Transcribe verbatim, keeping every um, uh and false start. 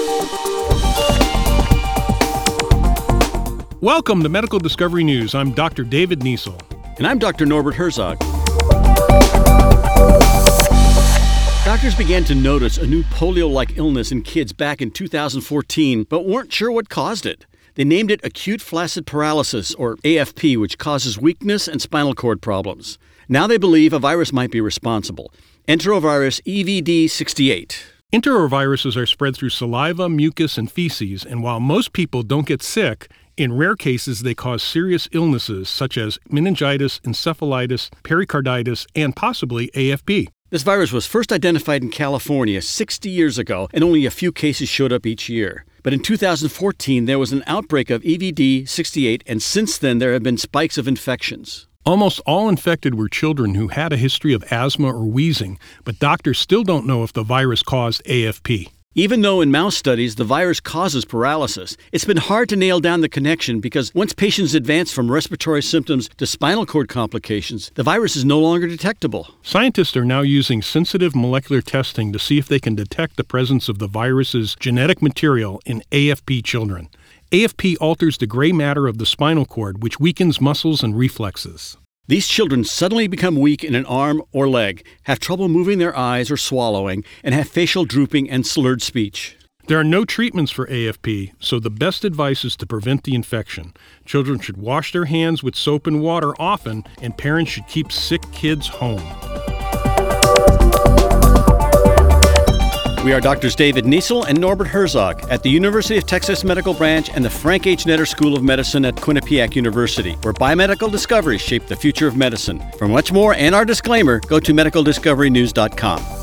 Welcome to Medical Discovery News. I'm Doctor David Niesel. And I'm Doctor Norbert Herzog. Doctors began to notice a new polio-like illness in kids back in two thousand fourteen, but weren't sure what caused it. They named it acute flaccid paralysis, or A F P, which causes weakness and spinal cord problems. Now they believe a virus might be responsible. Enterovirus E V D sixty-eight. Enteroviruses are spread through saliva, mucus, and feces, and while most people don't get sick, in rare cases they cause serious illnesses such as meningitis, encephalitis, pericarditis, and possibly A F P. This virus was first identified in California sixty years ago, and only a few cases showed up each year. But in two thousand fourteen, there was an outbreak of E V D sixty-eight, and since then there have been spikes of infections. Almost all infected were children who had a history of asthma or wheezing, but doctors still don't know if the virus caused A F P. Even though in mouse studies the virus causes paralysis, it's been hard to nail down the connection because once patients advance from respiratory symptoms to spinal cord complications, the virus is no longer detectable. Scientists are now using sensitive molecular testing to see if they can detect the presence of the virus's genetic material in A F P children. A F P alters the gray matter of the spinal cord, which weakens muscles and reflexes. These children suddenly become weak in an arm or leg, have trouble moving their eyes or swallowing, and have facial drooping and slurred speech. There are no treatments for A F P, so the best advice is to prevent the infection. Children should wash their hands with soap and water often, and parents should keep sick kids home. We are Doctors David Niesel and Norbert Herzog at the University of Texas Medical Branch and the Frank H. Netter School of Medicine at Quinnipiac University, where biomedical discoveries shape the future of medicine. For much more and our disclaimer, go to medical discovery news dot com.